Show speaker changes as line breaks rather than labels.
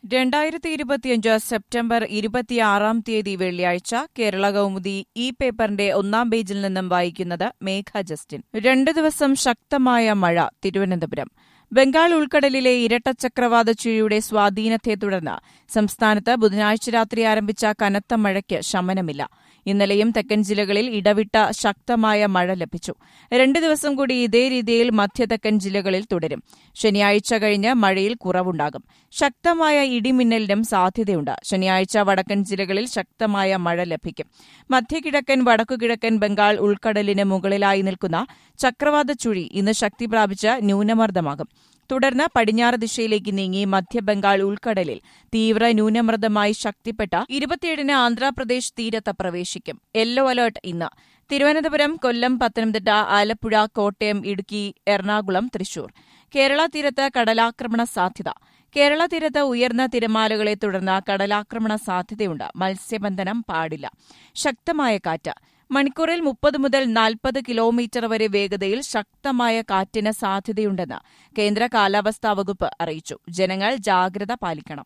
2025 September 26 വെള്ളിയാഴ്ച കേരള കൗമുദി ഈ പേപ്പറിന്റെ ഒന്നാം പേജിൽ നിന്നും വായിക്കുന്നത് മേഘ ജസ്റ്റിൻ. 2 ദിവസം ശക്തമായ മഴ തിരുവനന്തപുരം. ബംഗാൾ ഉൾക്കടലിലെ ഇരട്ട ചക്രവാത ചുഴിയുടെ സ്വാധീനത്തെ തുടർന്ന് സംസ്ഥാനത്ത് ബുധനാഴ്ച രാത്രി ആരംഭിച്ച കനത്ത മഴയ്ക്ക് ശമനമില്ല. ഇന്നലെയും തെക്കൻ ജില്ലകളിൽ ഇടവിട്ട ശക്തമായ മഴ ലഭിച്ചു. 2 ദിവസം കൂടി ഇതേ രീതിയിൽ മധ്യതെക്കൻ ജില്ലകളിൽ തുടരും. ശനിയാഴ്ച കഴിഞ്ഞ് മഴയിൽ കുറവുണ്ടാകും. ശക്തമായ ഇടിമിന്നലിനും സാധ്യതയുണ്ട്. ശനിയാഴ്ച വടക്കൻ ജില്ലകളിൽ ശക്തമായ മഴ ലഭിക്കും. മധ്യകിഴക്കൻ വടക്കുകിഴക്കൻ ബംഗാൾ ഉൾക്കടലിന് മുകളിലായി നിൽക്കുന്ന ചക്രവാത ചുഴി ഇന്ന് ശക്തി പ്രാപിച്ച് ന്യൂനമർദ്ദമാകും. തുടർന്ന് പടിഞ്ഞാറ് ദിശയിലേക്ക് നീങ്ങി മധ്യബംഗാൾ ഉൾക്കടലിൽ തീവ്ര ന്യൂനമർദ്ദമായി ശക്തിപ്പെട്ട 27-ന് ആന്ധ്രാപ്രദേശ് തീരത്ത് പ്രവേശിക്കും. യെല്ലോ അലർട്ട് ഇന്ന്. തിരുവനന്തപുരം, കൊല്ലം, പത്തനംതിട്ട, ആലപ്പുഴ, കോട്ടയം, ഇടുക്കി, എറണാകുളം, തൃശൂർ. കേരള തീരത്ത് കടലാക്രമണ സാധ്യത. കേരള തീരത്ത് ഉയർന്ന തിരമാലകളെ തുടർന്ന് കടലാക്രമണ സാധ്യതയുണ്ട്. മത്സ്യബന്ധനം പാടില്ല. ശക്തമായ കാറ്റ്. മണിക്കൂറിൽ 30 മുതൽ 40 കിലോമീറ്റർ വരെ വേഗതയിൽ ശക്തമായ കാറ്റിന് സാധ്യതയുണ്ടെന്ന് കേന്ദ്ര കാലാവസ്ഥാ വകുപ്പ് അറിയിച്ചു. ജനങ്ങൾ ജാഗ്രത പാലിക്കണം.